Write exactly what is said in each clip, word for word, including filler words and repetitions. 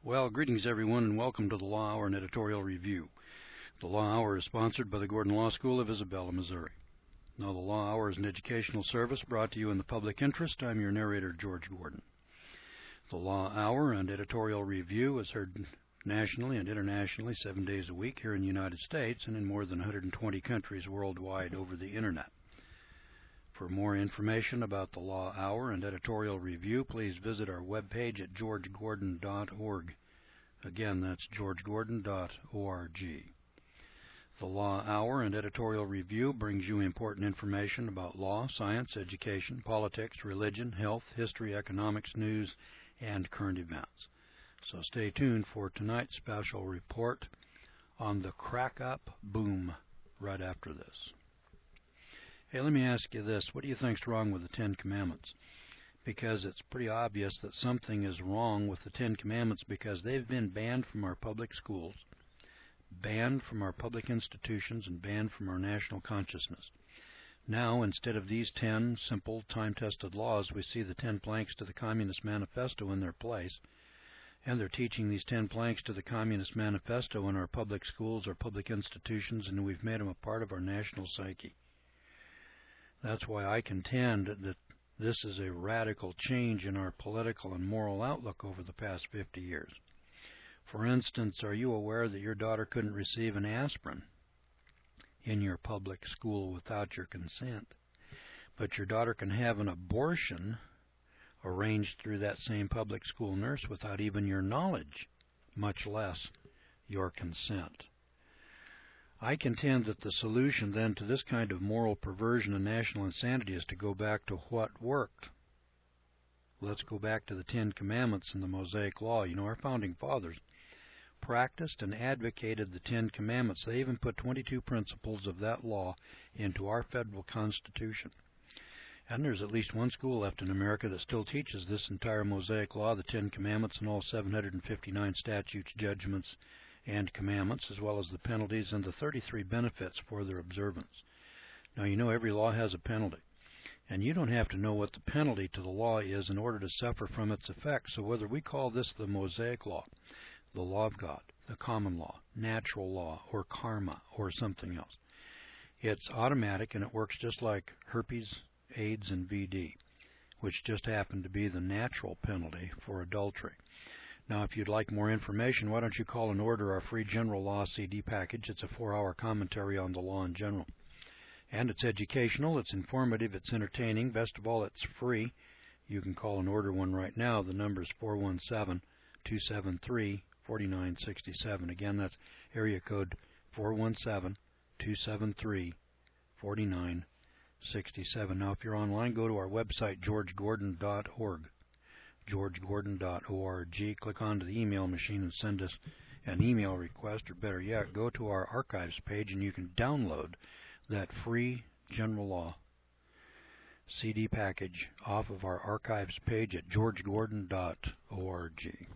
Well, greetings everyone and welcome to the Law Hour and Editorial Review. The Law Hour is sponsored by the Gordon Law School of Isabella, Missouri. Now, the Law Hour is an educational service brought to you in the public interest. I'm your narrator, George Gordon. The Law Hour and Editorial Review is heard nationally and internationally seven days a week here in the United States and in more than one hundred twenty countries worldwide over the Internet. For more information about the Law Hour and Editorial Review, please visit our webpage at george gordon dot org. Again, that's george gordon dot org. The Law Hour and Editorial Review brings you important information about law, science, education, politics, religion, health, history, economics, news, and current events. So stay tuned for tonight's special report on the crack-up boom right after this. Hey, let me ask you this. What do you think's wrong with the Ten Commandments? Because it's pretty obvious that something is wrong with the Ten Commandments because they've been banned from our public schools, banned from our public institutions, and banned from our national consciousness. Now, instead of these ten simple, time-tested laws, we see the ten planks to the Communist Manifesto in their place, and they're teaching these ten planks to the Communist Manifesto in our public schools, our public institutions, and we've made them a part of our national psyche. That's why I contend that this is a radical change in our political and moral outlook over the past fifty years. For instance, are you aware that your daughter couldn't receive an aspirin in your public school without your consent? But your daughter can have an abortion arranged through that same public school nurse without even your knowledge, much less your consent. I contend that the solution then to this kind of moral perversion and national insanity is to go back to what worked. Let's go back to the Ten Commandments and the Mosaic Law. You know, our founding fathers practiced and advocated the Ten Commandments. They even put twenty-two principles of that law into our federal Constitution. And there's at least one school left in America that still teaches this entire Mosaic Law, the Ten Commandments, and all seven hundred fifty-nine statutes, judgments, and commandments, as well as the penalties and the thirty-three benefits for their observance. Now, you know every law has a penalty, and you don't have to know what the penalty to the law is in order to suffer from its effects. So whether we call this the Mosaic Law, the law of God, the common law, natural law, or karma, or something else, it's automatic, and it works just like herpes, AIDS, and V D, which just happen to be the natural penalty for adultery. Now, if you'd like more information, why don't you call and order our free General Law C D package. It's a four-hour commentary on the law in general. And it's educational, it's informative, it's entertaining. Best of all, it's free. You can call and order one right now. The number is four one seven, two seven three, four nine six seven. Again, that's area code four one seven, two seven three, four nine six seven. Now, if you're online, go to our website, george gordon dot org. george gordon dot org. Click onto the email machine and send us an email request, or better yet, go to our archives page and you can download that free General Law C D package off of our archives page at george gordon dot org.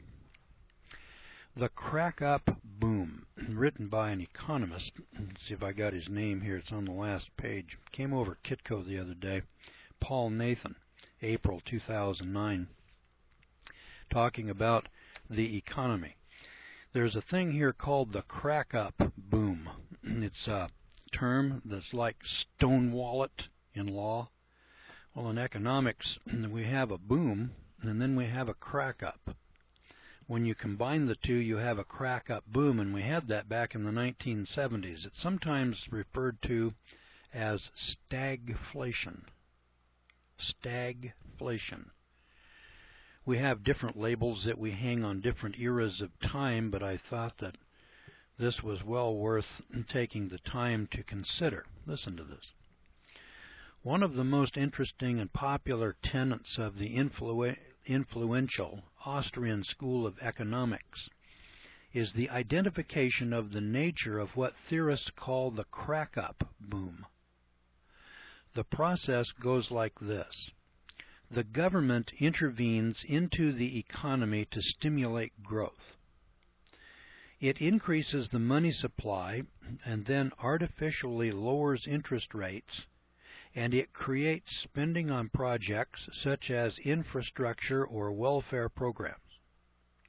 The Crack-Up Boom, written by an economist. Let's see if I got his name here. It's on the last page. Came over at Kitco the other day. Paul Nathan, April two thousand nine. Talking about the economy. There's a thing here called the crack-up boom. It's a term that's like stonewall it in law. Well, in economics, we have a boom, and then we have a crack-up. When you combine the two, you have a crack-up boom, and we had that back in the nineteen seventies. It's sometimes referred to as stagflation. Stagflation. We have different labels that we hang on different eras of time, but I thought that this was well worth taking the time to consider. Listen to this. One of the most interesting and popular tenets of the influ- influential Austrian School of Economics is the identification of the nature of what theorists call the crack-up boom. The process goes like this. The government intervenes into the economy to stimulate growth. It increases the money supply and then artificially lowers interest rates, and it creates spending on projects such as infrastructure or welfare programs.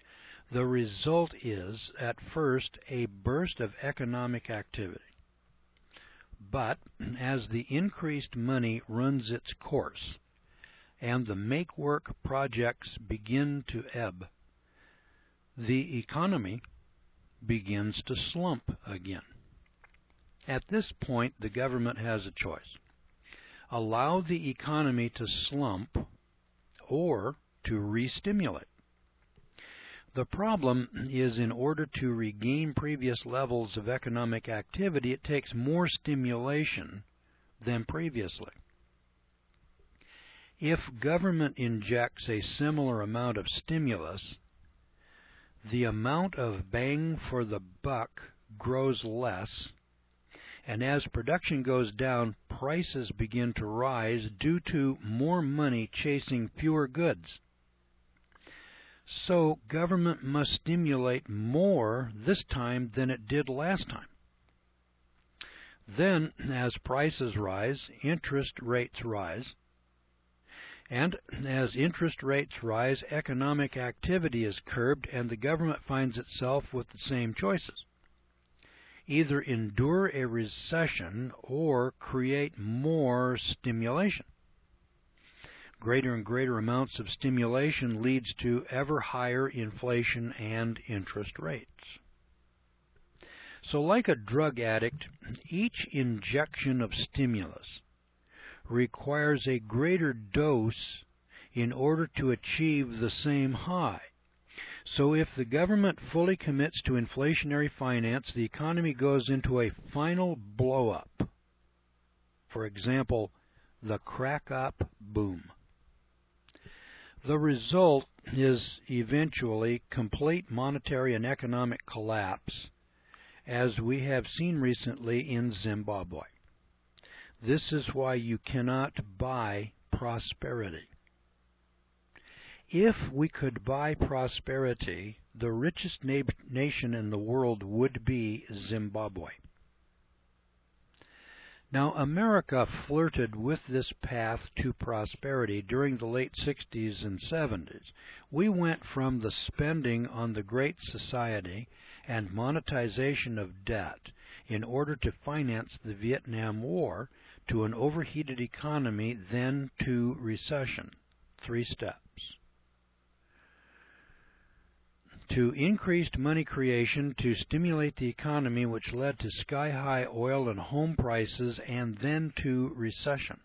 The result is, at first, a burst of economic activity. But as the increased money runs its course and the make-work projects begin to ebb, the economy begins to slump again. At this point, the government has a choice. Allow the economy to slump or to re-stimulate. The problem is, in order to regain previous levels of economic activity, it takes more stimulation than previously. If government injects a similar amount of stimulus, the amount of bang for the buck grows less, and as production goes down, prices begin to rise due to more money chasing fewer goods. So government must stimulate more this time than it did last time. Then, as prices rise, interest rates rise. And as interest rates rise, economic activity is curbed, and the government finds itself with the same choices. Either endure a recession or create more stimulation. Greater and greater amounts of stimulation leads to ever higher inflation and interest rates. So like a drug addict, each injection of stimulus requires a greater dose in order to achieve the same high. So if the government fully commits to inflationary finance, the economy goes into a final blow-up. For example, the crack-up boom. The result is eventually complete monetary and economic collapse, as we have seen recently in Zimbabwe. This is why you cannot buy prosperity. If we could buy prosperity, the richest na- nation in the world would be Zimbabwe. Now, America flirted with this path to prosperity during the late sixties and seventies. We went from the spending on the Great Society and monetization of debt in order to finance the Vietnam War to an overheated economy, then to recession. Three steps. To increased money creation to stimulate the economy, which led to sky-high oil and home prices, and then to recession.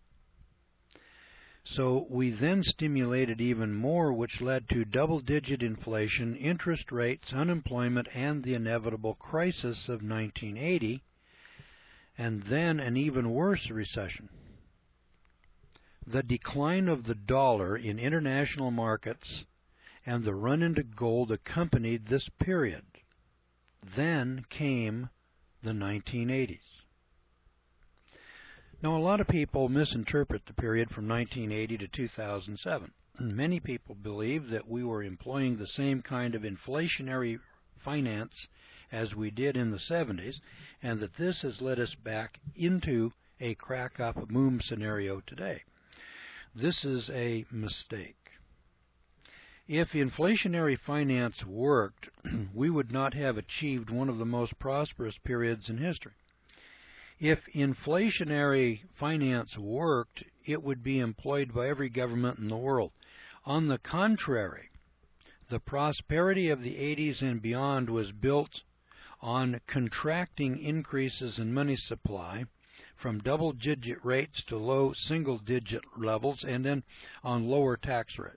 So we then stimulated even more, which led to double-digit inflation, interest rates, unemployment, and the inevitable crisis of nineteen eighty, and then an even worse recession. The decline of the dollar in international markets and the run into gold accompanied this period. Then came the nineteen eighties. Now, a lot of people misinterpret the period from nineteen eighty to two thousand seven. Many people believe that we were employing the same kind of inflationary finance as we did in the seventies, and that this has led us back into a crack-up boom scenario today. This is a mistake. If inflationary finance worked, we would not have achieved one of the most prosperous periods in history. If inflationary finance worked, it would be employed by every government in the world. On the contrary, the prosperity of the eighties and beyond was built on contracting increases in money supply from double-digit rates to low single-digit levels, and then on lower tax rates.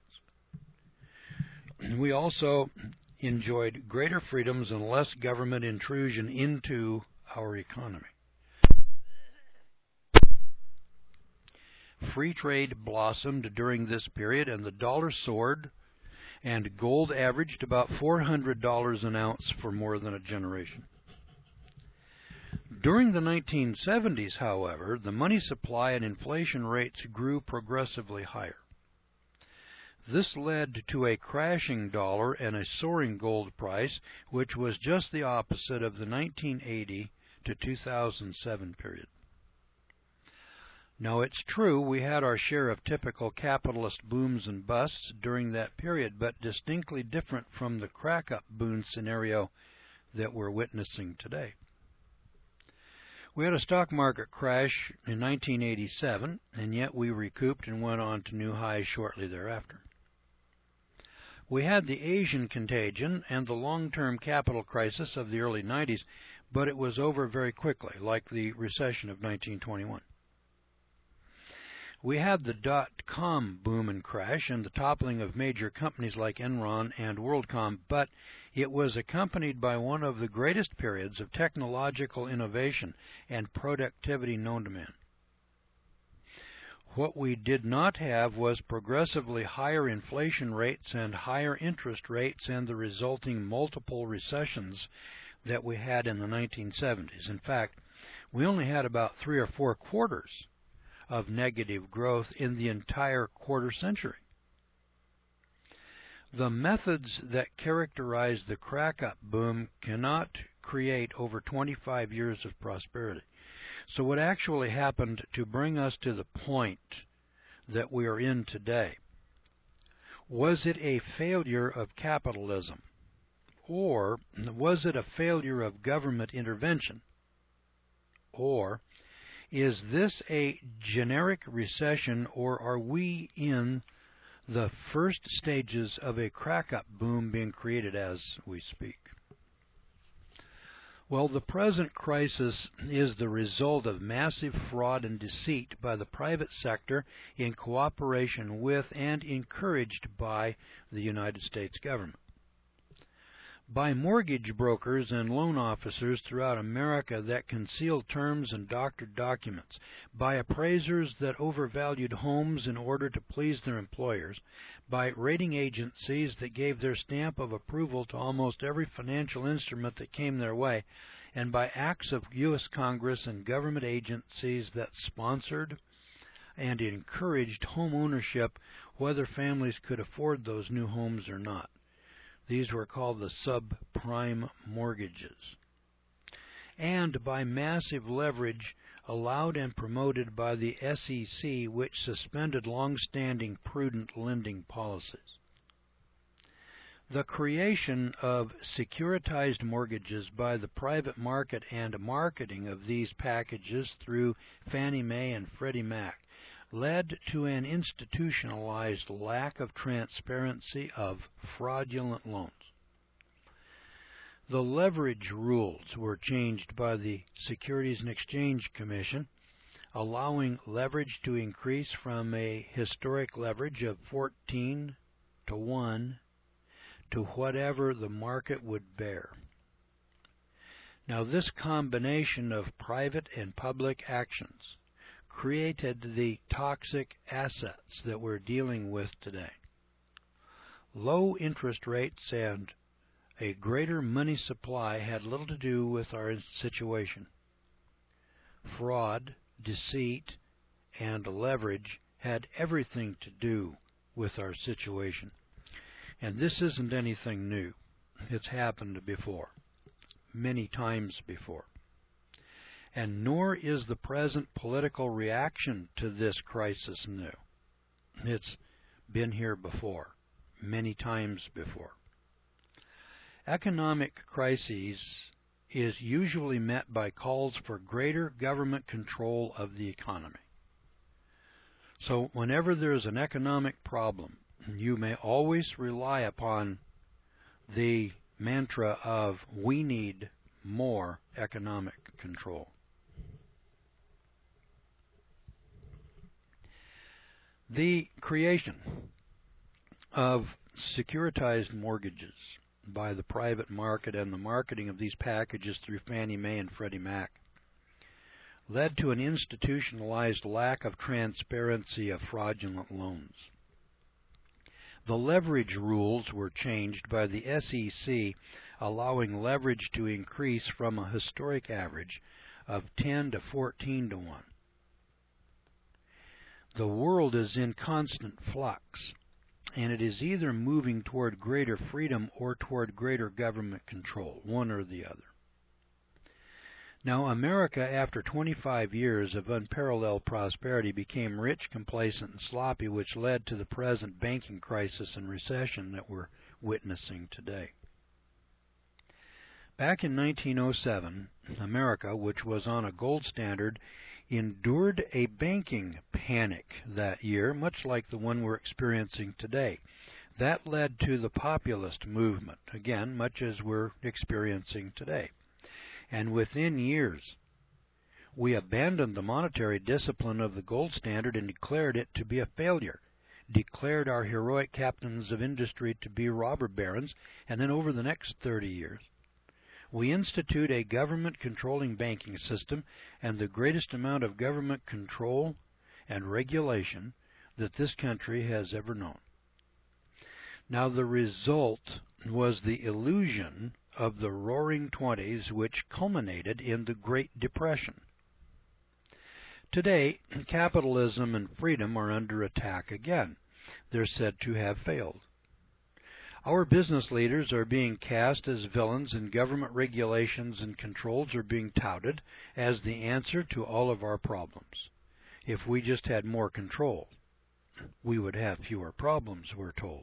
We also enjoyed greater freedoms and less government intrusion into our economy. Free trade blossomed during this period, and the dollar soared, and gold averaged about four hundred dollars an ounce for more than a generation. During the nineteen seventies, however, the money supply and inflation rates grew progressively higher. This led to a crashing dollar and a soaring gold price, which was just the opposite of the nineteen eighty to two thousand seven period. Now, it's true we had our share of typical capitalist booms and busts during that period, but distinctly different from the crack-up boom scenario that we're witnessing today. We had a stock market crash in nineteen eighty-seven, and yet we recouped and went on to new highs shortly thereafter. We had the Asian contagion and the long-term capital crisis of the early nineties, but it was over very quickly, like the recession of nineteen twenty-one. We had the dot-com boom and crash and the toppling of major companies like Enron and WorldCom, but it was accompanied by one of the greatest periods of technological innovation and productivity known to man. What we did not have was progressively higher inflation rates and higher interest rates and the resulting multiple recessions that we had in the nineteen seventies. In fact, we only had about three or four quarters of negative growth in the entire quarter century. The methods that characterize the crack-up boom cannot create over twenty-five years of prosperity. So what actually happened to bring us to the point that we are in today? Was it a failure of capitalism? Or was it a failure of government intervention? Or is this a generic recession, or are we in the first stages of a crack-up boom being created as we speak? Well, the present crisis is the result of massive fraud and deceit by the private sector in cooperation with and encouraged by the United States government. By mortgage brokers and loan officers throughout America that concealed terms and doctored documents, by appraisers that overvalued homes in order to please their employers, by rating agencies that gave their stamp of approval to almost every financial instrument that came their way, and by acts of U S Congress and government agencies that sponsored and encouraged home ownership, whether families could afford those new homes or not. These were called the subprime mortgages. And by massive leverage allowed and promoted by the S E C, which suspended long-standing prudent lending policies. The creation of securitized mortgages by the private market and marketing of these packages through Fannie Mae and Freddie Mac led to an institutionalized lack of transparency of fraudulent loans. The leverage rules were changed by the Securities and Exchange Commission, allowing leverage to increase from a historic leverage of fourteen to one to whatever the market would bear. Now, this combination of private and public actions created the toxic assets that we're dealing with today. Low interest rates and a greater money supply had little to do with our situation. Fraud, deceit, and leverage had everything to do with our situation. And this isn't anything new. It's happened before, many times before. And nor is the present political reaction to this crisis new. It's been here before, many times before. Economic crises is usually met by calls for greater government control of the economy. So whenever there's an economic problem, you may always rely upon the mantra of, we need more economic control. The creation of securitized mortgages by the private market and the marketing of these packages through Fannie Mae and Freddie Mac led to an institutionalized lack of transparency of fraudulent loans. The leverage rules were changed by the S E C, allowing leverage to increase from a historic average of ten to fourteen to one. The world is in constant flux, and it is either moving toward greater freedom or toward greater government control, one or the other. Now, America, after twenty-five years of unparalleled prosperity, became rich, complacent, and sloppy, which led to the present banking crisis and recession that we're witnessing today. Back in nineteen oh seven, America, which was on a gold standard, endured a banking panic that year, much like the one we're experiencing today. That led to the populist movement, again, much as we're experiencing today. And within years, we abandoned the monetary discipline of the gold standard and declared it to be a failure, declared our heroic captains of industry to be robber barons, and then over the next thirty years, we institute a government-controlling banking system and the greatest amount of government control and regulation that this country has ever known. Now, the result was the illusion of the Roaring Twenties, which culminated in the Great Depression. Today, capitalism and freedom are under attack again. They're said to have failed. Our business leaders are being cast as villains, and government regulations and controls are being touted as the answer to all of our problems. If we just had more control, we would have fewer problems, we're told.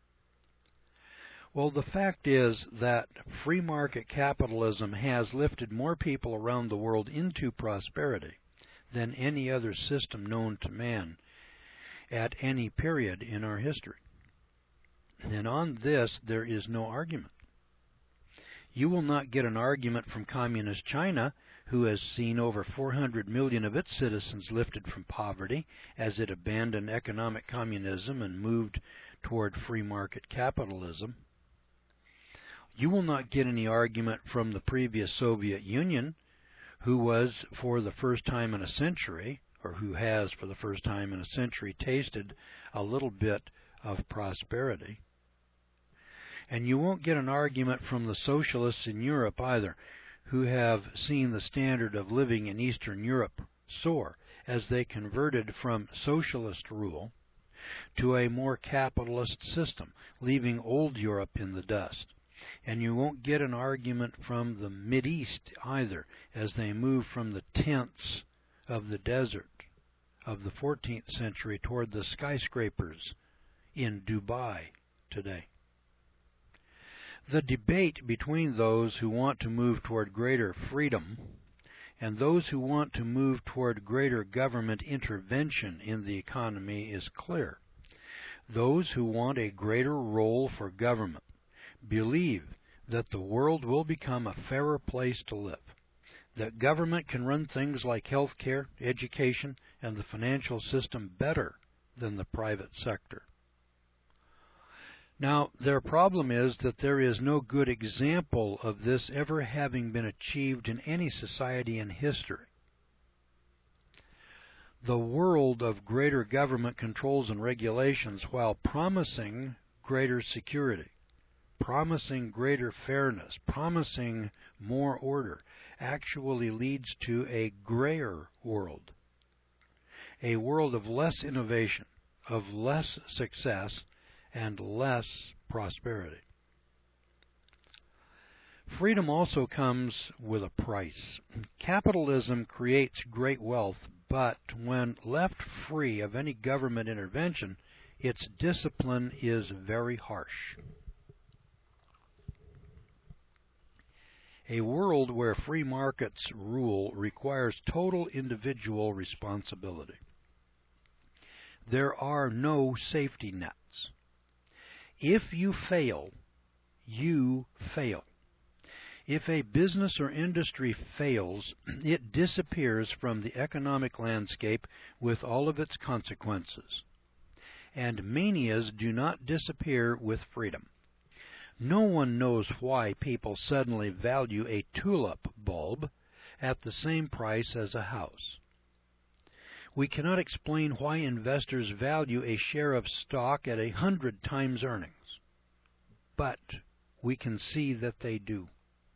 Well, the fact is that free market capitalism has lifted more people around the world into prosperity than any other system known to man at any period in our history. And on this, there is no argument. You will not get an argument from Communist China, who has seen over four hundred million of its citizens lifted from poverty as it abandoned economic communism and moved toward free market capitalism. You will not get any argument from the previous Soviet Union, who was for the first time in a century, or who has for the first time in a century tasted a little bit of prosperity. And you won't get an argument from the socialists in Europe either, who have seen the standard of living in Eastern Europe soar as they converted from socialist rule to a more capitalist system, leaving old Europe in the dust. And you won't get an argument from the Mideast either, as they move from the tents of the desert of the fourteenth century toward the skyscrapers in Dubai today. The debate between those who want to move toward greater freedom and those who want to move toward greater government intervention in the economy is clear. Those who want a greater role for government believe that the world will become a fairer place to live, that government can run things like health care, education, and the financial system better than the private sector. Now, their problem is that there is no good example of this ever having been achieved in any society in history. The world of greater government controls and regulations, while promising greater security, promising greater fairness, promising more order, actually leads to a grayer world, a world of less innovation, of less success, and less prosperity. Freedom also comes with a price. Capitalism creates great wealth, but when left free of any government intervention, its discipline is very harsh. A world where free markets rule requires total individual responsibility. There are no safety nets. If you fail, you fail. If a business or industry fails, it disappears from the economic landscape with all of its consequences. And manias do not disappear with freedom. No one knows why people suddenly value a tulip bulb at the same price as a house. We cannot explain why investors value a share of stock at a hundred times earnings, but we can see that they do.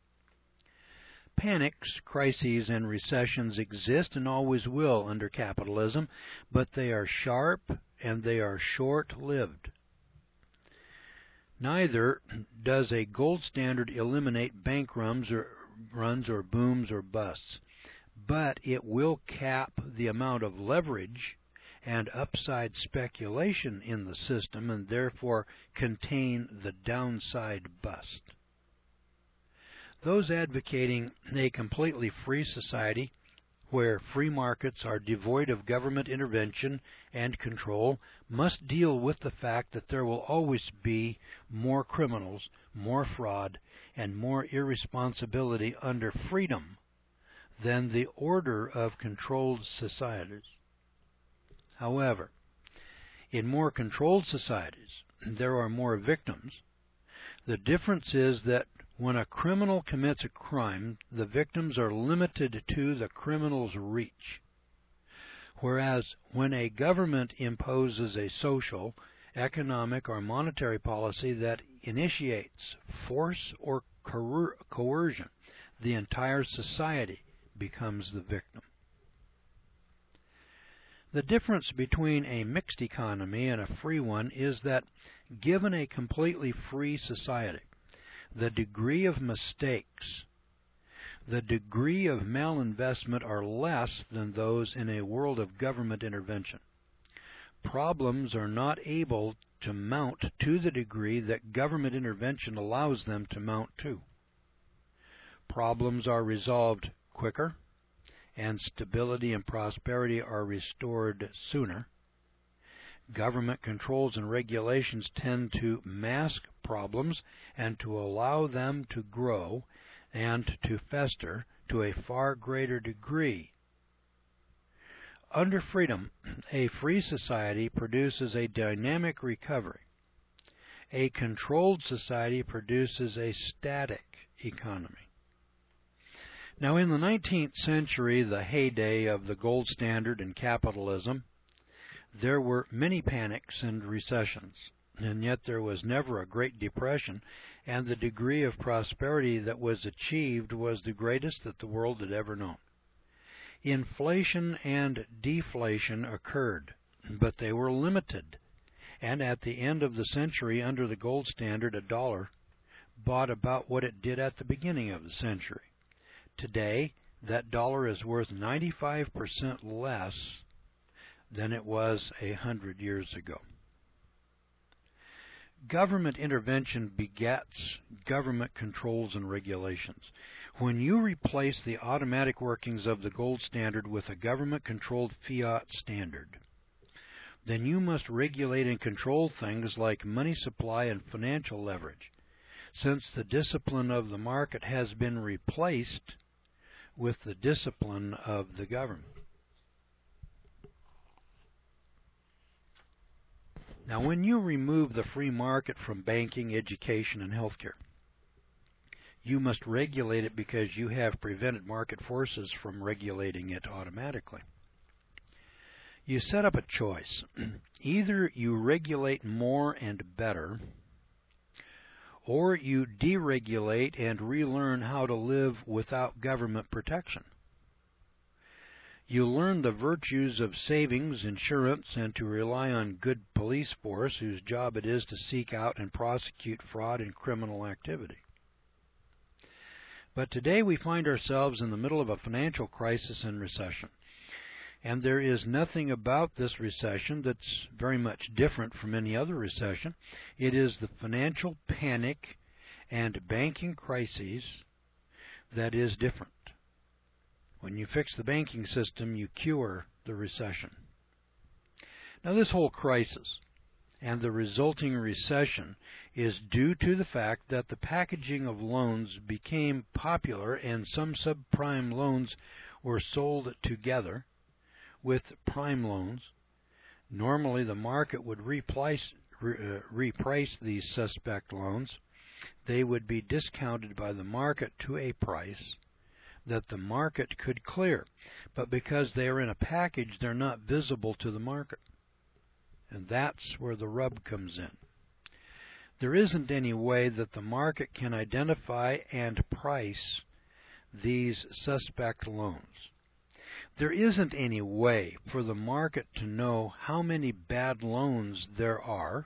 Panics, crises, and recessions exist and always will under capitalism, but they are sharp and they are short-lived. Neither does a gold standard eliminate bank runs or runs or booms or busts, but it will cap the amount of leverage and upside speculation in the system and therefore contain the downside bust. Those advocating a completely free society where free markets are devoid of government intervention and control must deal with the fact that there will always be more criminals, more fraud, and more irresponsibility under freedom than the order of controlled societies. However, in more controlled societies, there are more victims. The difference is that when a criminal commits a crime, the victims are limited to the criminal's reach. Whereas when a government imposes a social, economic, or monetary policy that initiates force or coer- coercion, the entire society becomes the victim. The difference between a mixed economy and a free one is that given a completely free society, the degree of mistakes, the degree of malinvestment are less than those in a world of government intervention. Problems are not able to mount to the degree that government intervention allows them to mount to. Problems are resolved quicker, and stability and prosperity are restored sooner. Government controls and regulations tend to mask problems and to allow them to grow and to fester to a far greater degree. Under freedom, a free society produces a dynamic recovery. A controlled society produces a static economy. Now, in the nineteenth century, the heyday of the gold standard and capitalism, there were many panics and recessions, and yet there was never a Great Depression, and the degree of prosperity that was achieved was the greatest that the world had ever known. Inflation and deflation occurred, but they were limited, and at the end of the century, under the gold standard, a dollar bought about what it did at the beginning of the century. Today, that dollar is worth ninety-five percent less than it was a hundred years ago. Government intervention begets government controls and regulations. When you replace the automatic workings of the gold standard with a government-controlled fiat standard, then you must regulate and control things like money supply and financial leverage, since the discipline of the market has been replaced with the discipline of the government. Now, when you remove the free market from banking, education, and healthcare, you must regulate it because you have prevented market forces from regulating it automatically. You set up a choice. Either you regulate more and better, or you deregulate and relearn how to live without government protection. You learn the virtues of savings, insurance, and to rely on good police force whose job it is to seek out and prosecute fraud and criminal activity. But today we find ourselves in the middle of a financial crisis and recession. And there is nothing about this recession that's very much different from any other recession. It is the financial panic and banking crises that is different. When you fix the banking system, you cure the recession. Now, this whole crisis and the resulting recession is due to the fact that the packaging of loans became popular and some subprime loans were sold together with prime loans. Normally, the market would reprice, re, uh, reprice these suspect loans. They would be discounted by the market to a price that the market could clear. But because they are in a package, they're not visible to the market. And that's where the rub comes in. There isn't any way that the market can identify and price these suspect loans. There isn't any way for the market to know how many bad loans there are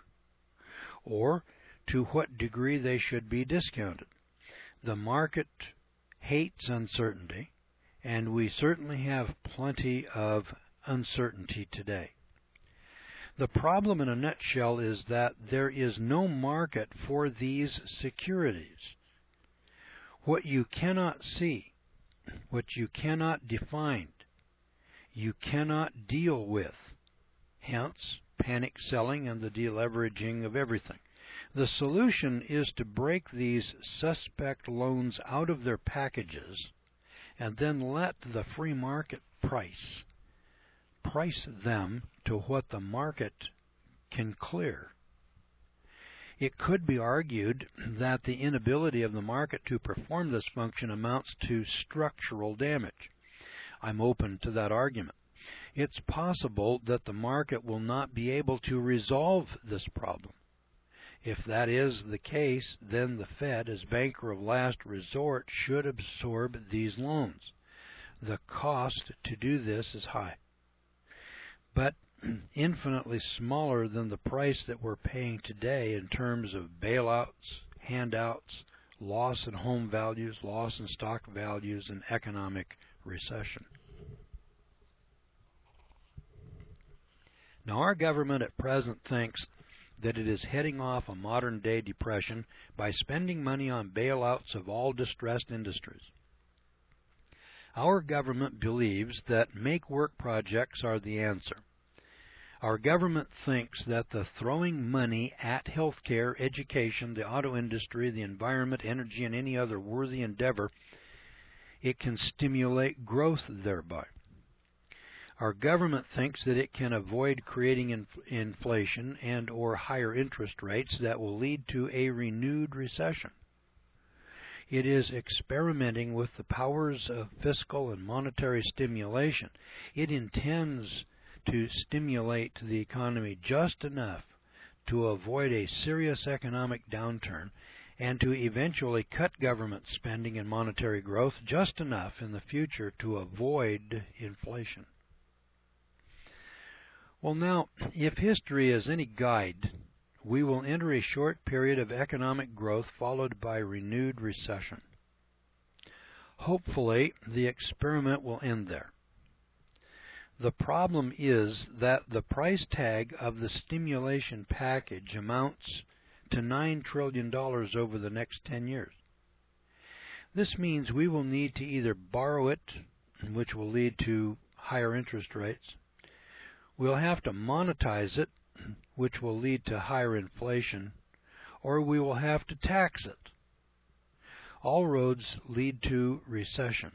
or to what degree they should be discounted. The market hates uncertainty, and we certainly have plenty of uncertainty today. The problem in a nutshell is that there is no market for these securities. What you cannot see, what you cannot define, you cannot deal with. Hence, panic selling and the deleveraging of everything. The solution is to break these suspect loans out of their packages and then let the free market price price them to what the market can clear. It could be argued that the inability of the market to perform this function amounts to structural damage. I'm open to that argument. It's possible that the market will not be able to resolve this problem. If that is the case, then the Fed, as banker of last resort, should absorb these loans. The cost to do this is high, but infinitely smaller than the price that we're paying today in terms of bailouts, handouts, loss in home values, loss in stock values, and economic recession. Now, our government at present thinks that it is heading off a modern-day depression by spending money on bailouts of all distressed industries. Our government believes that make-work projects are the answer. Our government thinks that the throwing money at healthcare, education, the auto industry, the environment, energy, and any other worthy endeavor, it can stimulate growth thereby. Our government thinks that it can avoid creating inf inflation and or higher interest rates that will lead to a renewed recession. It is experimenting with the powers of fiscal and monetary stimulation. It intends to stimulate the economy just enough to avoid a serious economic downturn and to eventually cut government spending and monetary growth just enough in the future to avoid inflation. Well, now, if history is any guide, we will enter a short period of economic growth followed by renewed recession. Hopefully, the experiment will end there. The problem is that the price tag of the stimulation package amounts to nine trillion dollars over the next ten years. This means we will need to either borrow it, which will lead to higher interest rates. We'll have to monetize it, which will lead to higher inflation, or we will have to tax it. All roads lead to recession,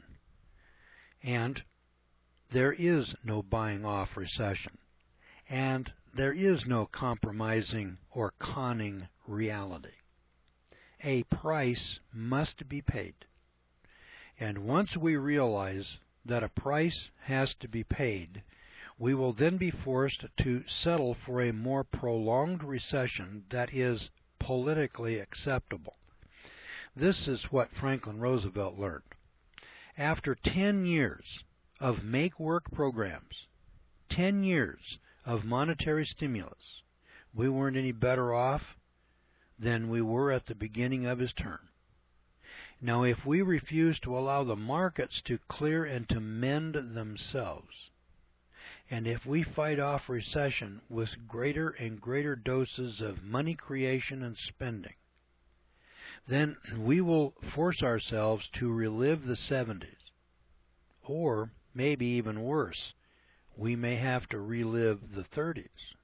and there is no buying off recession, and there is no compromising or conning reality. A price must be paid, and once we realize that a price has to be paid, we will then be forced to settle for a more prolonged recession that is politically acceptable. This is what Franklin Roosevelt learned. After ten years of make-work programs, ten years of monetary stimulus, we weren't any better off than we were at the beginning of his term. Now, if we refuse to allow the markets to clear and to mend themselves, and if we fight off recession with greater and greater doses of money creation and spending, then we will force ourselves to relive the seventies. Or, maybe even worse, we may have to relive the thirties.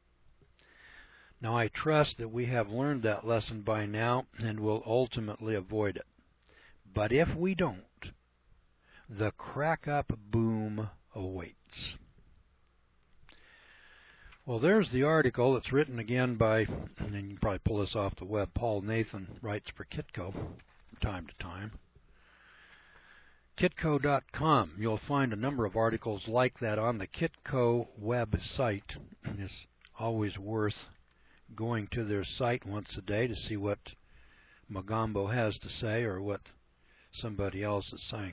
Now, I trust that we have learned that lesson by now and will ultimately avoid it. But if we don't, the crack-up boom awaits. Well, there's the article. It's written again by, and you can probably pull this off the web, Paul Nathan writes for Kitco from time to time. Kitco dot com. You'll find a number of articles like that on the Kitco website. It's always worth going to their site once a day to see what Magambo has to say or what somebody else is saying.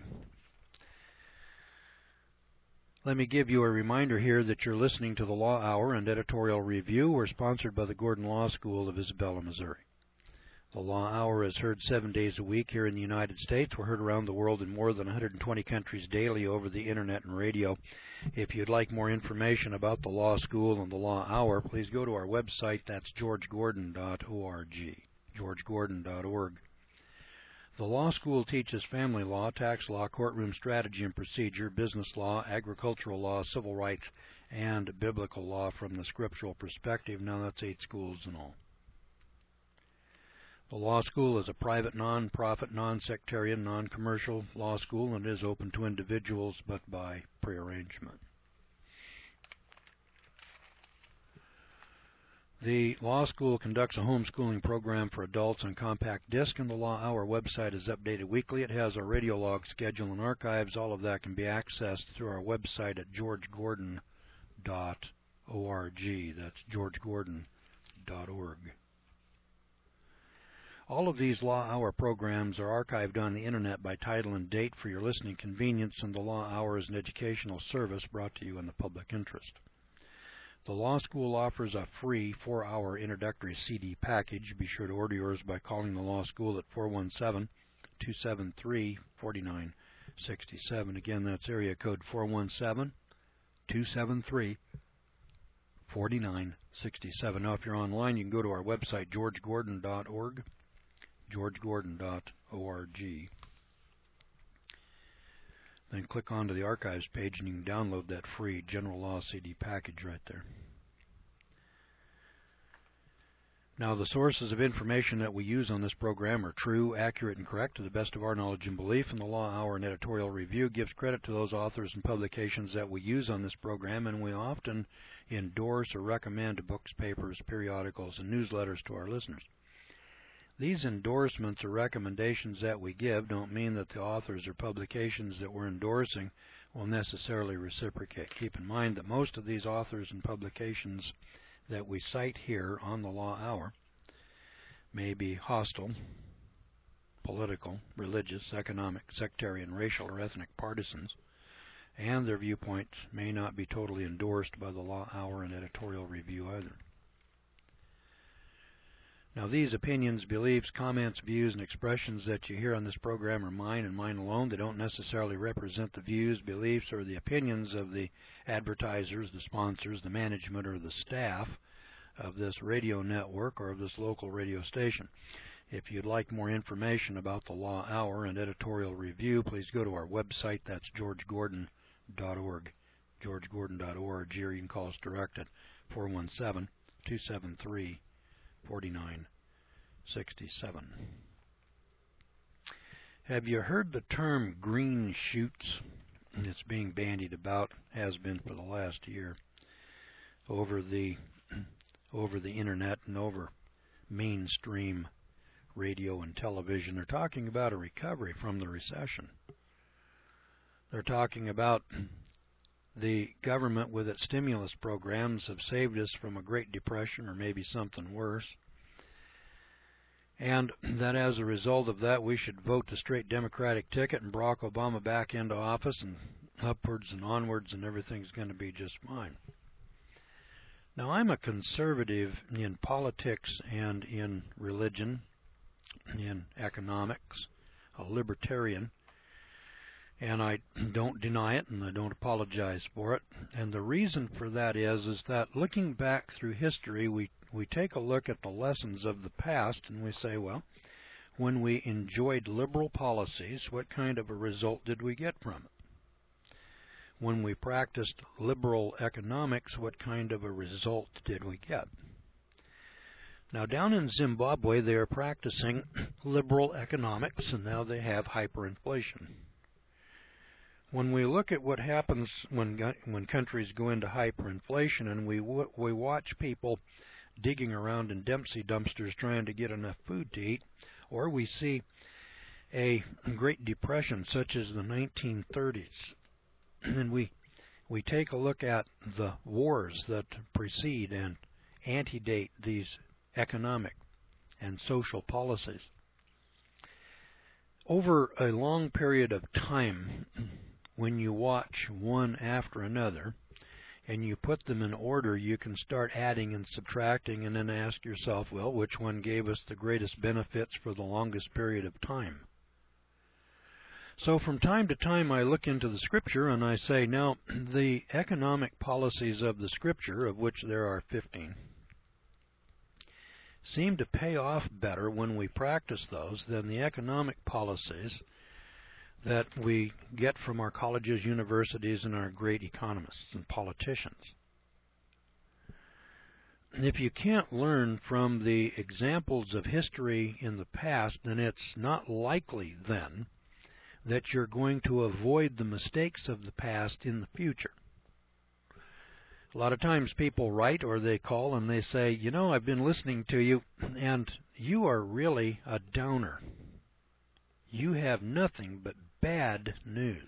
Let me give you a reminder here that you're listening to the Law Hour and Editorial Review. We're sponsored by the Gordon Law School of Isabella, Missouri. The Law Hour is heard seven days a week here in the United States. We're heard around the world in more than one hundred twenty countries daily over the Internet and radio. If you'd like more information about the Law School and the Law Hour, please go to our website. That's george gordon dot org. george gordon dot org. The Law School teaches family law, tax law, courtroom strategy and procedure, business law, agricultural law, civil rights, and biblical law from the scriptural perspective. Now that's eight schools in all. The Law School is a private, non-profit, non-sectarian, non-commercial law school and is open to individuals but by prearrangement. The Law School conducts a homeschooling program for adults on compact disc, and the Law Hour website is updated weekly. It has a radio log schedule and archives. All of that can be accessed through our website at george gordon dot org. That's george gordon dot org. All of these Law Hour programs are archived on the Internet by title and date for your listening convenience, and the Law Hour is an educational service brought to you in the public interest. The Law School offers a free four-hour introductory C D package. Be sure to order yours by calling the Law School at four one seven, two seven three, four nine six seven. Again, that's area code four one seven, two seven three, four nine six seven. Now, if you're online, you can go to our website, george gordon dot org. george gordon dot org. Then click onto the archives page and you can download that free General Law C D package right there. Now, the sources of information that we use on this program are true, accurate, and correct to the best of our knowledge and belief, and the Law Hour and Editorial Review gives credit to those authors and publications that we use on this program, and we often endorse or recommend books, papers, periodicals, and newsletters to our listeners. These endorsements or recommendations that we give don't mean that the authors or publications that we're endorsing will necessarily reciprocate. Keep in mind that most of these authors and publications that we cite here on the Law Hour may be hostile, political, religious, economic, sectarian, racial, or ethnic partisans, and their viewpoints may not be totally endorsed by the Law Hour and Editorial Review either. Now, these opinions, beliefs, comments, views, and expressions that you hear on this program are mine and mine alone. They don't necessarily represent the views, beliefs, or the opinions of the advertisers, the sponsors, the management, or the staff of this radio network or of this local radio station. If you'd like more information about the Law Hour and Editorial Review, please go to our website. That's george gordon dot org. george gordon dot org, or you can call us direct at four one seven, two seven three, four nine six seven. Have you heard the term green shoots? It's being bandied about, has been for the last year, over the over the internet and over mainstream radio and television. They're talking about a recovery from the recession. They're talking about the government with its stimulus programs have saved us from a Great Depression or maybe something worse. And that as a result of that, we should vote the straight Democratic ticket and Barack Obama back into office, and upwards and onwards, and everything's going to be just fine. Now, I'm a conservative in politics and in religion, in economics, a libertarian, and I don't deny it, and I don't apologize for it. And the reason for that is, is that looking back through history, we, we take a look at the lessons of the past, and we say, well, when we enjoyed liberal policies, what kind of a result did we get from it? When we practiced liberal economics, what kind of a result did we get? Now, down in Zimbabwe, they are practicing liberal economics, and now they have hyperinflation. When we look at what happens when when countries go into hyperinflation, and we we watch people digging around in Dempsey dumpsters trying to get enough food to eat, or we see a Great Depression such as the nineteen thirties, and we we take a look at the wars that precede and antedate these economic and social policies. Over a long period of time, when you watch one after another, and you put them in order, you can start adding and subtracting and then ask yourself, well, which one gave us the greatest benefits for the longest period of time? So from time to time I look into the Scripture and I say, now, the economic policies of the Scripture, of which there are fifteen, seem to pay off better when we practice those than the economic policies that we get from our colleges, universities, and our great economists and politicians. If you can't learn from the examples of history in the past, then it's not likely then that you're going to avoid the mistakes of the past in the future. A lot of times people write or they call and they say, you know, I've been listening to you and you are really a downer. You have nothing but bad news.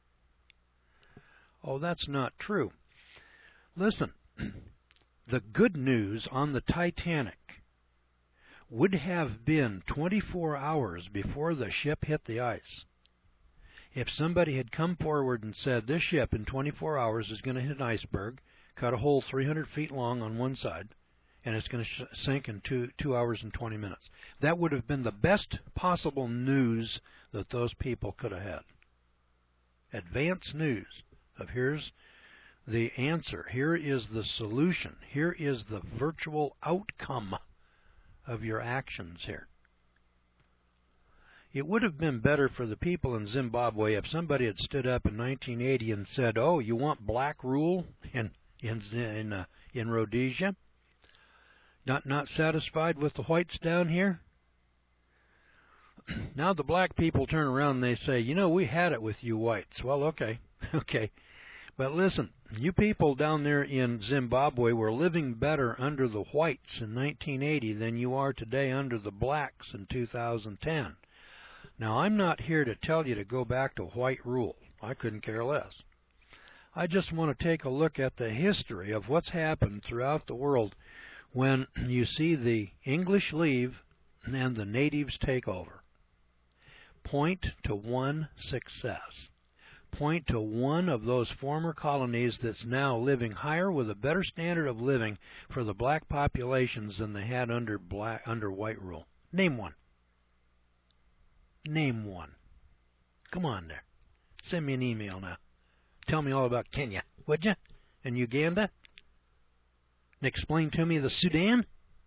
Oh, that's not true. Listen, the good news on the Titanic would have been twenty-four hours before the ship hit the ice. If somebody had come forward and said, this ship in twenty-four hours is going to hit an iceberg, cut a hole three hundred feet long on one side, and it's going to sh sink in two, two hours and twenty minutes. That would have been the best possible news that those people could have had. Advance news of here's the answer, here is the solution, here is the virtual outcome of your actions here. It would have been better for the people in Zimbabwe if somebody had stood up in nineteen eighty and said, oh, you want black rule in in in, uh, in Rhodesia? Not not satisfied with the whites down here? Now the black people turn around and they say, you know, we had it with you whites. Well, okay, okay. But listen, you people down there in Zimbabwe were living better under the whites in nineteen eighty than you are today under the blacks in two thousand ten. Now, I'm not here to tell you to go back to white rule. I couldn't care less. I just want to take a look at the history of what's happened throughout the world when you see the English leave and the natives take over. Point to one success. Point to one of those former colonies that's now living higher with a better standard of living for the black populations than they had under black under white rule. Name one. Name one. Come on there. Send me an email now. Tell me all about Kenya, would you? And Uganda? And explain to me the Sudan?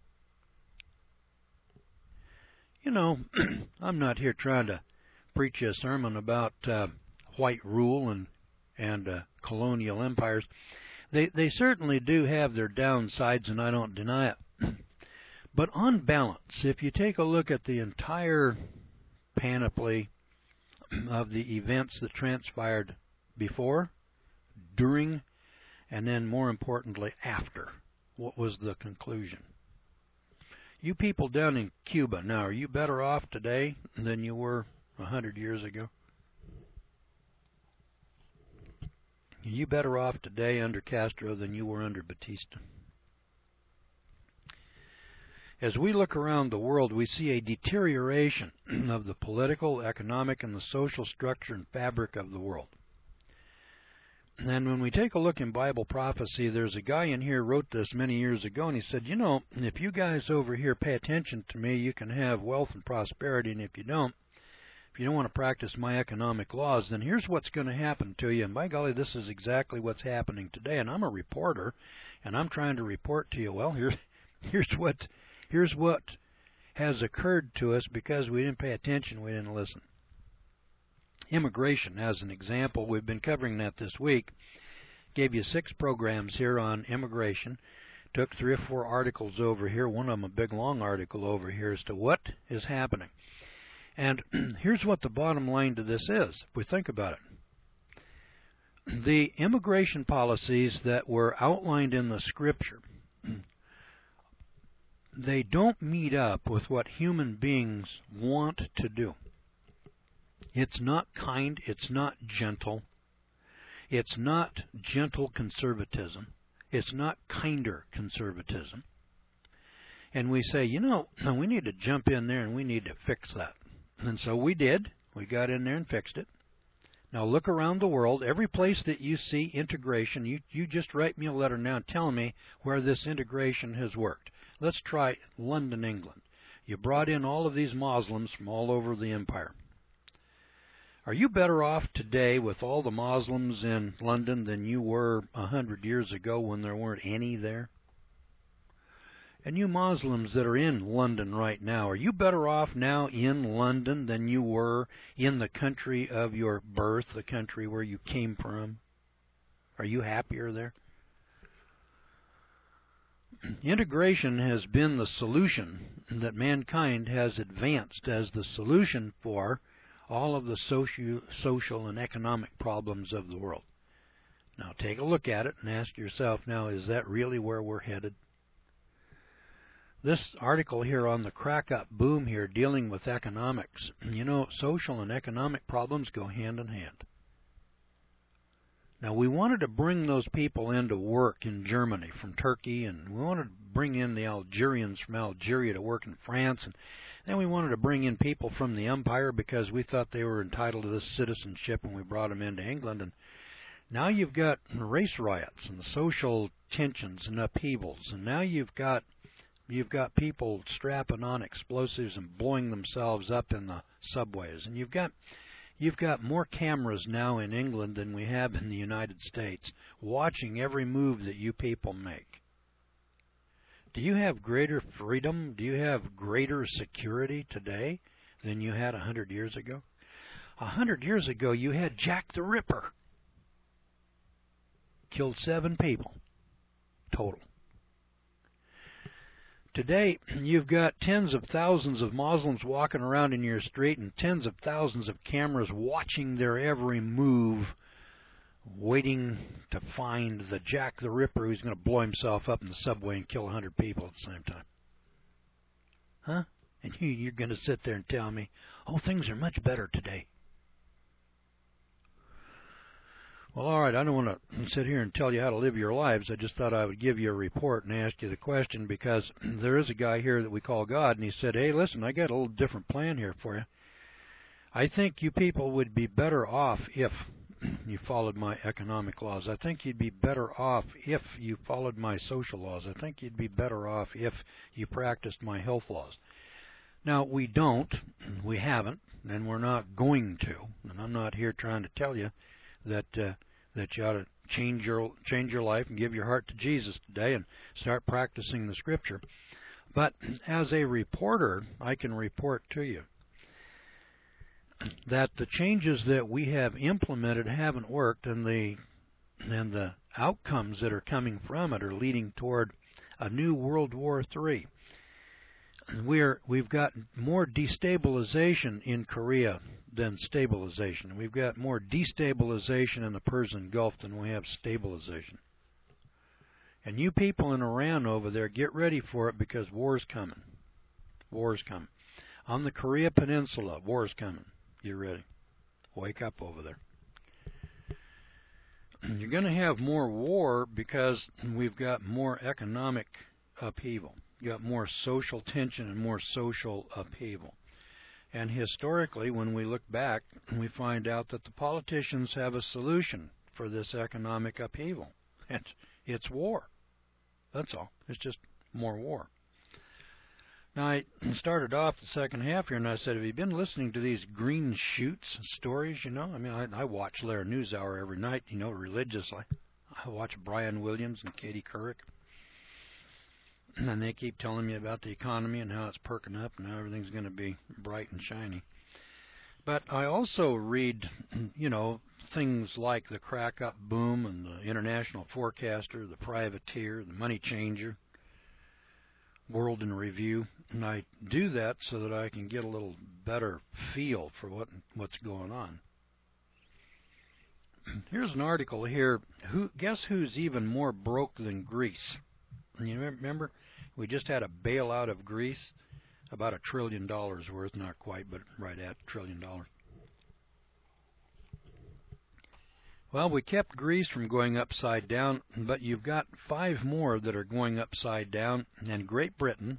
You know, I'm not here trying to preach a sermon about uh, white rule and and uh, colonial empires. They they certainly do have their downsides, and I don't deny it. But on balance, if you take a look at the entire panoply of the events that transpired before, during, and then more importantly after, what was the conclusion? You people down in Cuba, now, are you better off today than you were a hundred years ago? Are you better off today under Castro than you were under Batista? As we look around the world, we see a deterioration of the political, economic, and the social structure and fabric of the world. And when we take a look in Bible prophecy, there's a guy in here who wrote this many years ago, and he said, you know, if you guys over here pay attention to me, you can have wealth and prosperity, and if you don't, if you don't want to practice my economic laws, then here's what's going to happen to you. And by golly, this is exactly what's happening today. And I'm a reporter, and I'm trying to report to you, well, here's, here's what... Here's what has occurred to us because we didn't pay attention, we didn't listen. Immigration, as an example, we've been covering that this week. Gave you six programs here on immigration. Took three or four articles over here, one of them a big long article over here as to what is happening. And here's what the bottom line to this is, if we think about it. The immigration policies that were outlined in the Scripture, they don't meet up with what human beings want to do. It's not kind, it's not gentle, it's not gentle conservatism, it's not kinder conservatism. And we say, you know, we need to jump in there and we need to fix that. And so we did. We got in there and fixed it. Now look around the world. Every place that you see integration, you, you just write me a letter now and tell me where this integration has worked. Let's try London, England. You brought in all of these Muslims from all over the empire. Are you better off today with all the Muslims in London than you were a hundred years ago when there weren't any there? And you Muslims that are in London right now, are you better off now in London than you were in the country of your birth, the country where you came from? Are you happier there? Integration has been the solution that mankind has advanced as the solution for all of the socio social and economic problems of the world. Now take a look at it and ask yourself, now, is that really where we're headed? This article here on the crack-up boom here dealing with economics, you know, social and economic problems go hand in hand. Now, we wanted to bring those people into work in Germany from Turkey, and we wanted to bring in the Algerians from Algeria to work in France, and then we wanted to bring in people from the empire because we thought they were entitled to this citizenship, and we brought them into England. And now you've got race riots and social tensions and upheavals, and now you've got You've got people strapping on explosives and blowing themselves up in the subways. And you've got you've got more cameras now in England than we have in the United States, watching every move that you people make. Do you have greater freedom? Do you have greater security today than you had a hundred years ago? A hundred years ago, you had Jack the Ripper. Killed seven people total. Today, you've got tens of thousands of Muslims walking around in your street and tens of thousands of cameras watching their every move, waiting to find the Jack the Ripper who's going to blow himself up in the subway and kill a hundred people at the same time. Huh? And you, you're going to sit there and tell me, oh, things are much better today. Well, all right, I don't want to sit here and tell you how to live your lives. I just thought I would give you a report and ask you the question, because there is a guy here that we call God, and he said, hey, listen, I got a little different plan here for you. I think you people would be better off if you followed my economic laws. I think you'd be better off if you followed my social laws. I think you'd be better off if you practiced my health laws. Now, we don't, we haven't, and we're not going to, and I'm not here trying to tell you that uh, that you ought to change your change your life and give your heart to Jesus today and start practicing the Scripture. But as a reporter, I can report to you that the changes that we have implemented haven't worked, and the and the outcomes that are coming from it are leading toward a new World War Three. We're, we've got more destabilization in Korea than stabilization. We've got more destabilization in the Persian Gulf than we have stabilization. And you people in Iran over there, get ready for it, because war's coming. War's coming. On the Korea Peninsula, war's coming. Get ready. Wake up over there. You're going to have more war because we've got more economic upheaval. You got more social tension and more social upheaval. And historically, when we look back, we find out that the politicians have a solution for this economic upheaval. It's, it's war. That's all. It's just more war. Now, I started off the second half here, and I said, have you been listening to these green shoots stories, you know? I mean, I, I watch Lair NewsHour every night, you know, religiously. I watch Brian Williams and Katie Couric. And they keep telling me about the economy and how it's perking up and how everything's going to be bright and shiny. But I also read, you know, things like the crack-up boom and the International Forecaster, the Privateer, the Money Changer, World in Review. And I do that so that I can get a little better feel for what what's going on. Here's an article here. Who, guess who's even more broke than Greece? You remember, we just had a bailout of Greece, about a trillion dollars worth, not quite, but right at a trillion dollars. Well, we kept Greece from going upside down, but you've got five more that are going upside down, and Great Britain,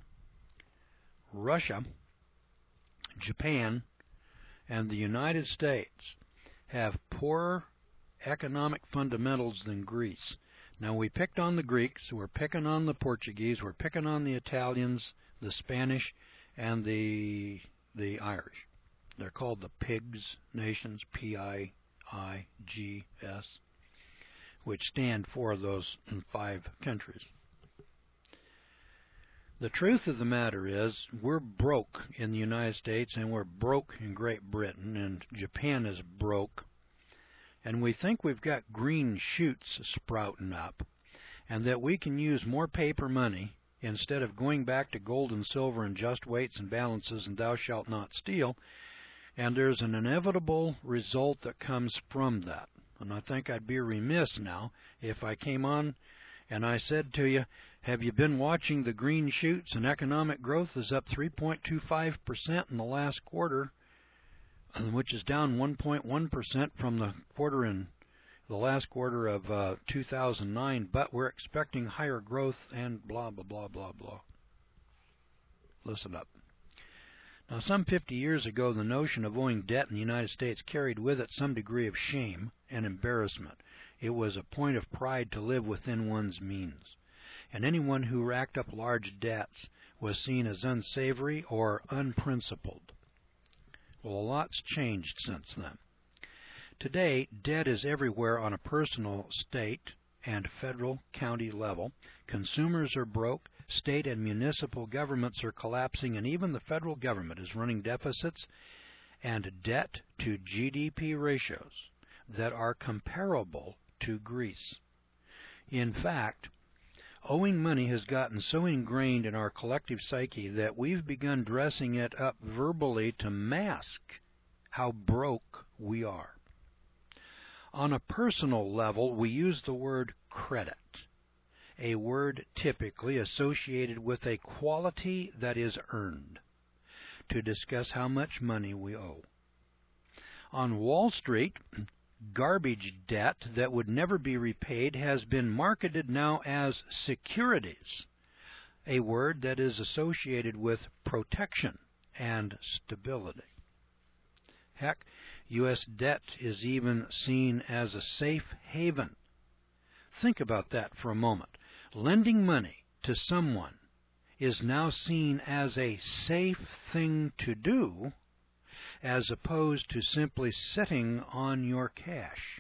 Russia, Japan, and the United States have poorer economic fundamentals than Greece. Now, we picked on the Greeks, we're picking on the Portuguese, we're picking on the Italians, the Spanish, and the the Irish. They're called the PIGS nations, P I I G S, which stand for those five countries. The truth of the matter is, we're broke in the United States, and we're broke in Great Britain, and Japan is broke. And we think we've got green shoots sprouting up, and that we can use more paper money instead of going back to gold and silver and just weights and balances and thou shalt not steal. And there's an inevitable result that comes from that. And I think I'd be remiss now if I came on and I said to you, have you been watching the green shoots? And economic growth is up three point two five percent in the last quarter, which is down one point one percent from the quarter in the last quarter of uh, two thousand nine, but we're expecting higher growth and blah, blah, blah, blah, blah. Listen up. Now, some fifty years ago, the notion of owing debt in the United States carried with it some degree of shame and embarrassment. It was a point of pride to live within one's means, and anyone who racked up large debts was seen as unsavory or unprincipled. Well, a lot's changed since then. Today, debt is everywhere on a personal, state, and federal, county level. Consumers are broke, state and municipal governments are collapsing, and even the federal government is running deficits and debt to G D P ratios that are comparable to Greece. In fact, owing money has gotten so ingrained in our collective psyche that we've begun dressing it up verbally to mask how broke we are. On a personal level, we use the word credit, a word typically associated with a quality that is earned, to discuss how much money we owe. On Wall Street, garbage debt that would never be repaid has been marketed now as securities, a word that is associated with protection and stability. Heck, U S debt is even seen as a safe haven. Think about that for a moment. Lending money to someone is now seen as a safe thing to do, as opposed to simply sitting on your cash.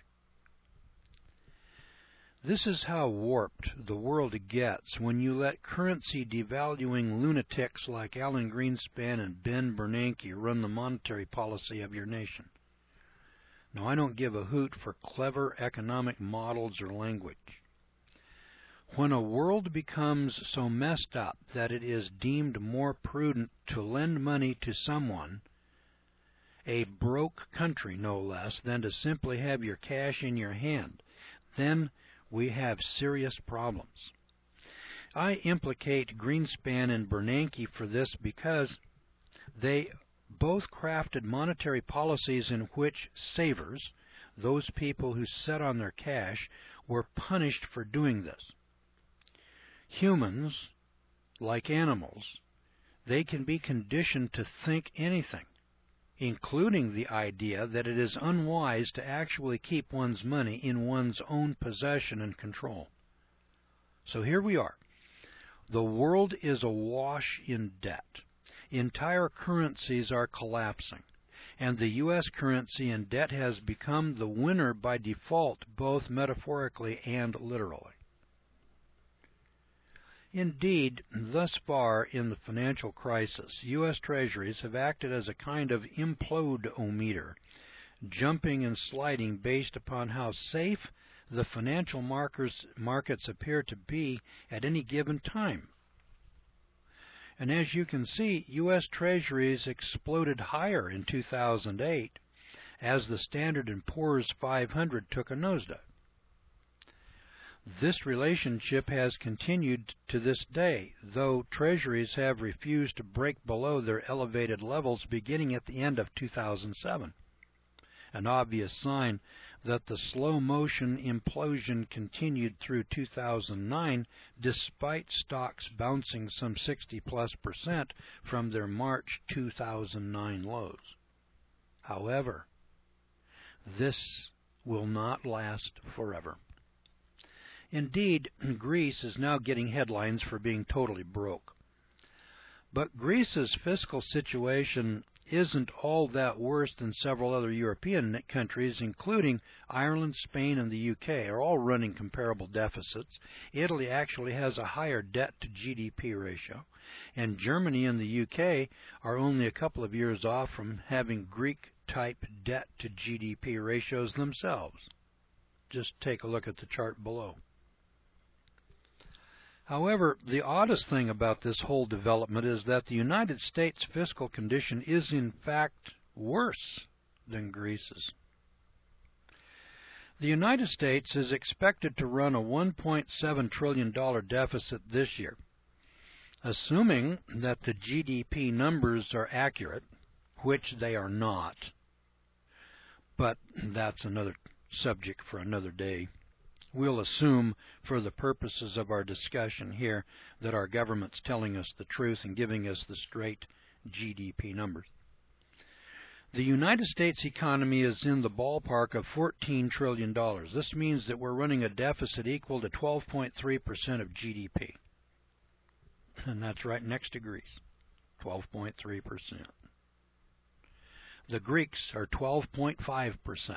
This is how warped the world gets when you let currency devaluing lunatics like Alan Greenspan and Ben Bernanke run the monetary policy of your nation. Now, I don't give a hoot for clever economic models or language. When a world becomes so messed up that it is deemed more prudent to lend money to someone, a broke country no less, than to simply have your cash in your hand, then we have serious problems. I implicate Greenspan and Bernanke for this because they both crafted monetary policies in which savers, those people who sat on their cash, were punished for doing this. Humans, like animals, they can be conditioned to think anything, including the idea that it is unwise to actually keep one's money in one's own possession and control. So here we are. The world is awash in debt. Entire currencies are collapsing, and the U S currency in debt has become the winner by default, both metaphorically and literally. Indeed, thus far in the financial crisis, U S Treasuries have acted as a kind of implode-o-meter, jumping and sliding based upon how safe the financial markers, markets appear to be at any given time. And as you can see, U S Treasuries exploded higher in two thousand eight as the Standard and Poor's five hundred took a nosedive. This relationship has continued to this day, though Treasuries have refused to break below their elevated levels beginning at the end of two thousand seven, an obvious sign that the slow-motion implosion continued through two thousand nine despite stocks bouncing some sixty plus percent from their March two thousand nine lows. However, This will not last forever. Indeed, Greece is now getting headlines for being totally broke. But Greece's fiscal situation isn't all that worse than several other European countries, including Ireland, Spain, and the U K, are all running comparable deficits. Italy actually has a higher debt to G D P ratio, and Germany and the U K are only a couple of years off from having Greek-type debt to G D P ratios themselves. Just take a look at the chart below. However, the oddest thing about this whole development is that the United States' fiscal condition is in fact worse than Greece's. The United States is expected to run a one point seven trillion dollars deficit this year. Assuming that the G D P numbers are accurate, which they are not, but that's another subject for another day. We'll assume, for the purposes of our discussion here, that our government's telling us the truth and giving us the straight G D P numbers. The United States economy is in the ballpark of fourteen trillion dollars. This means that we're running a deficit equal to twelve point three percent of G D P. And that's right next to Greece, twelve point three percent. The Greeks are twelve point five percent.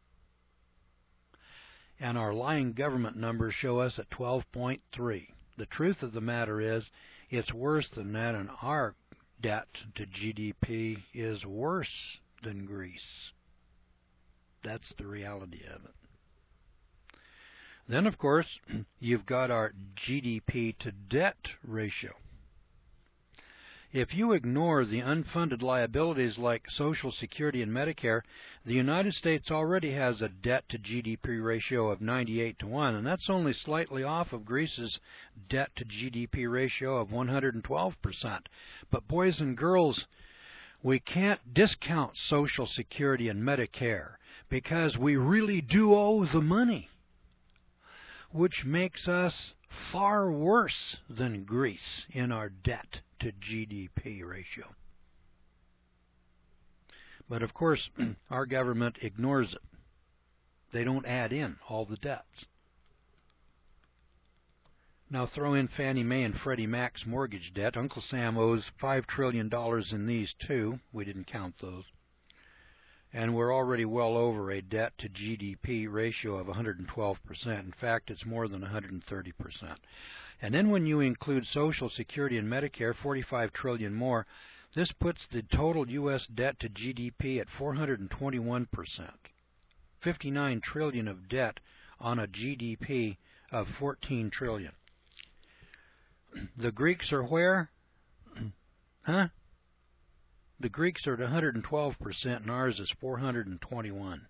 And our lying government numbers show us at twelve point three. The truth of the matter is, it's worse than that, and our debt to G D P is worse than Greece. That's the reality of it. Then, of course, you've got our G D P to debt ratio. If you ignore the unfunded liabilities like Social Security and Medicare, the United States already has a debt to G D P ratio of ninety-eight to one, and that's only slightly off of Greece's debt to G D P ratio of one hundred twelve percent. But boys and girls, we can't discount Social Security and Medicare because we really do owe the money, which makes us far worse than Greece in our debt to G D P ratio. But of course, our government ignores it. They don't add in all the debts. Now throw in Fannie Mae and Freddie Mac's mortgage debt. Uncle Sam owes five trillion dollars in these too. We didn't count those. And we're already well over a debt to G D P ratio of one hundred twelve percent. In fact, it's more than one hundred thirty percent. And then when you include Social Security and Medicare, forty-five trillion dollars more, this puts the total U S debt to G D P at four hundred twenty-one percent. fifty-nine trillion dollars of debt on a G D P of fourteen trillion dollars. The Greeks are where? Huh? The Greeks are at one hundred twelve percent and ours is four hundred twenty-one.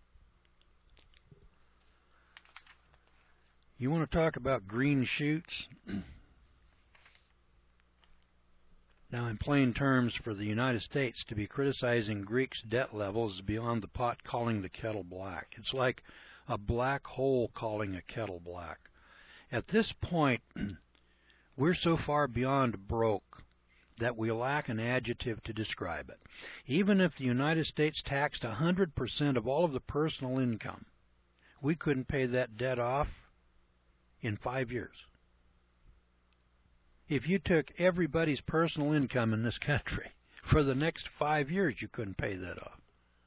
You want to talk about green shoots? Now, in plain terms, for the United States to be criticizing Greeks' debt levels is beyond the pot calling the kettle black. It's like a black hole calling a kettle black. At this point, we're so far beyond broke that we lack an adjective to describe it. Even if the United States taxed one hundred percent of all of the personal income, we couldn't pay that debt off in five years. If you took everybody's personal income in this country for the next five years, you couldn't pay that off.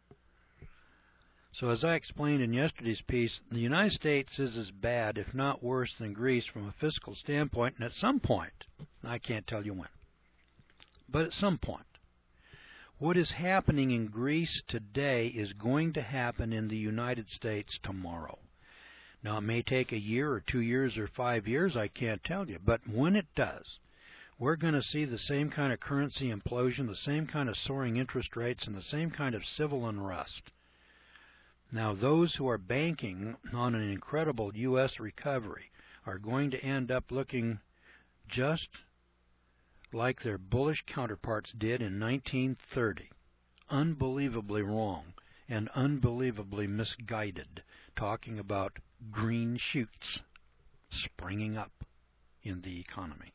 So as I explained in yesterday's piece, the United States is as bad, if not worse, than Greece from a fiscal standpoint, and at some point, I can't tell you when, but at some point, what is happening in Greece today is going to happen in the United States tomorrow. Now, it may take a year or two years or five years, I can't tell you, but when it does, we're going to see the same kind of currency implosion, the same kind of soaring interest rates, and the same kind of civil unrest. Now, those who are banking on an incredible U S recovery are going to end up looking just like their bullish counterparts did in nineteen thirty. Unbelievably wrong and unbelievably misguided, talking about green shoots springing up in the economy.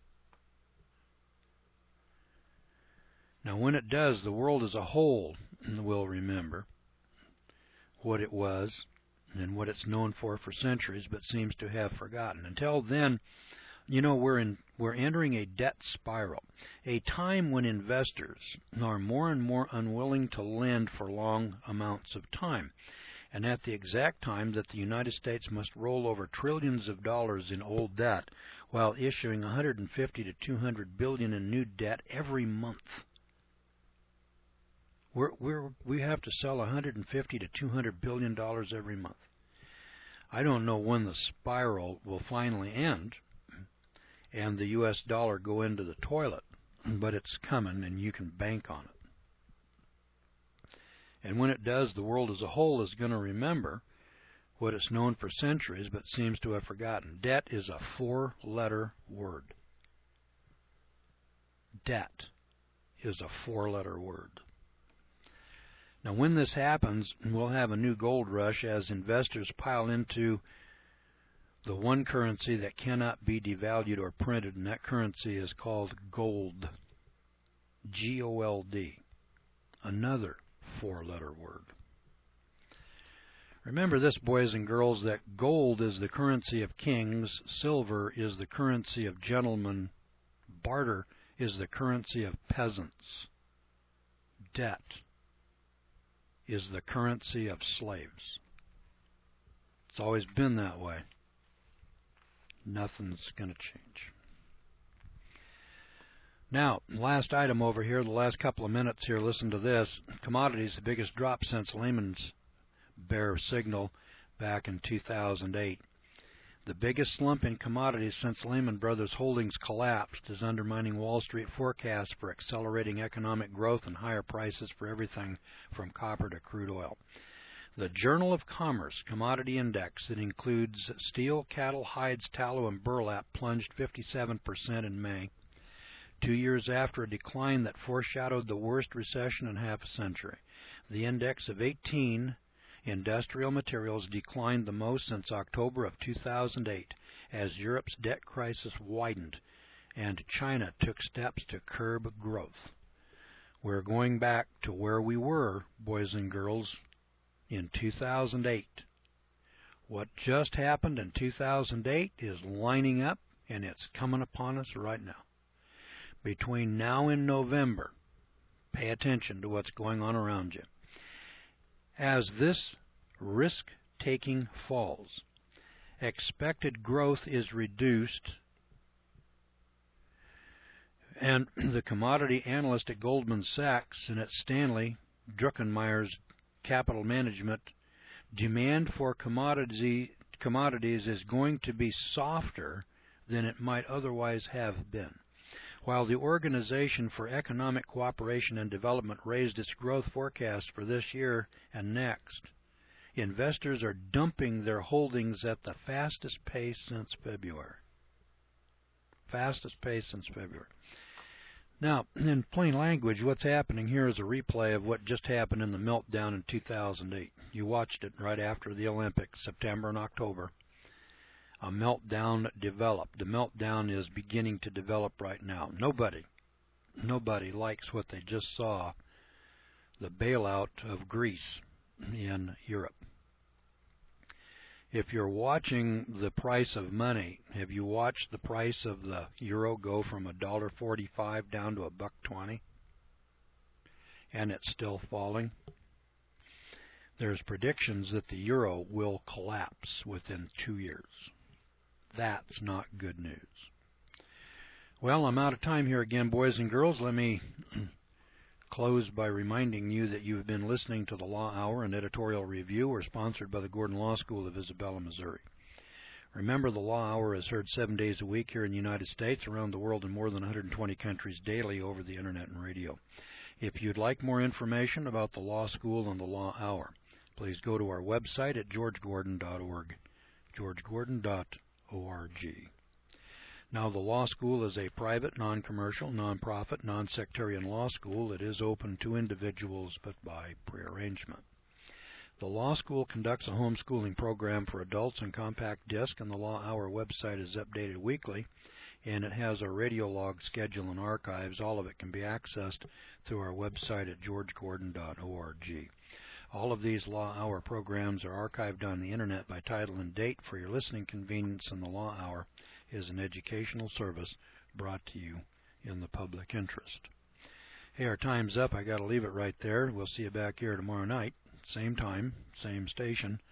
Now, when it does, the world as a whole will remember what it was and what it's known for for centuries, but seems to have forgotten. Until then, you know, we're in we're entering a debt spiral, a time when investors are more and more unwilling to lend for long amounts of time, and at the exact time that the United States must roll over trillions of dollars in old debt while issuing one hundred fifty to two hundred billion in new debt every month. We're, we're, we have to sell one hundred fifty to two hundred billion dollars every month. I don't know when the spiral will finally end and the U S dollar go into the toilet, but it's coming and you can bank on it. And when it does, the world as a whole is going to remember what it's known for centuries but seems to have forgotten. Debt is a four-letter word. Debt is a four-letter word. Now, when this happens, we'll have a new gold rush as investors pile into the one currency that cannot be devalued or printed, and that currency is called gold. G O L D. Another four-letter word. Remember this, boys and girls, that gold is the currency of kings, silver is the currency of gentlemen, barter is the currency of peasants, debt is the currency of slaves. It's always been that way. Nothing's going to change. Now, last item over here, the last couple of minutes here, listen to this. Commodities, the biggest drop since Lehman's bear signal back in two thousand eight. The biggest slump in commodities since Lehman Brothers Holdings collapsed is undermining Wall Street forecasts for accelerating economic growth and higher prices for everything from copper to crude oil. The Journal of Commerce Commodity Index that includes steel, cattle, hides, tallow, and burlap plunged fifty-seven percent in May, two years after a decline that foreshadowed the worst recession in half a century. The index of eighteen industrial materials declined the most since October of two thousand eight as Europe's debt crisis widened and China took steps to curb growth. We're going back to where we were, boys and girls, in two thousand eight. What just happened in two thousand eight is lining up, and it's coming upon us right now. Between now and November, pay attention to what's going on around you. As this risk-taking falls, expected growth is reduced, and the commodity analyst at Goldman Sachs and at Stanley Druckenmeyer's Capital Management, demand for commodity, commodities is going to be softer than it might otherwise have been. While the Organization for Economic Cooperation and Development raised its growth forecast for this year and next, investors are dumping their holdings at the fastest pace since February. Fastest pace since February. Now, in plain language, what's happening here is a replay of what just happened in the meltdown in two thousand eight. You watched it right after the Olympics, September and October. A meltdown developed. The meltdown is beginning to develop right now. Nobody, nobody likes what they just saw, the bailout of Greece in Europe. If you're watching the price of money, have you watched the price of the euro go from one dollar forty-five down to a buck twenty? And it's still falling. There's predictions that the euro will collapse within two years. That's not good news. Well, I'm out of time here again, boys and girls. Let me close by reminding you that you've been listening to the Law Hour, an editorial review. We're sponsored by the Gordon Law School of Isabella, Missouri. Remember, the Law Hour is heard seven days a week here in the United States, around the world in more than one hundred twenty countries daily over the Internet and radio. If you'd like more information about the Law School and the Law Hour, please go to our website at george gordon dot org, george gordon dot org. Now, the law school is a private, non-commercial, non-profit, non-sectarian law school. It is open to individuals, but by prearrangement. The law school conducts a homeschooling program for adults on compact disc, and the Law Hour website is updated weekly, and it has a radio log schedule and archives. All of it can be accessed through our website at george gordon dot org. All of these Law Hour programs are archived on the Internet by title and date for your listening convenience, and the Law Hour is an educational service brought to you in the public interest. Hey, our time's up. I got to leave it right there. We'll see you back here tomorrow night. Same time, same station.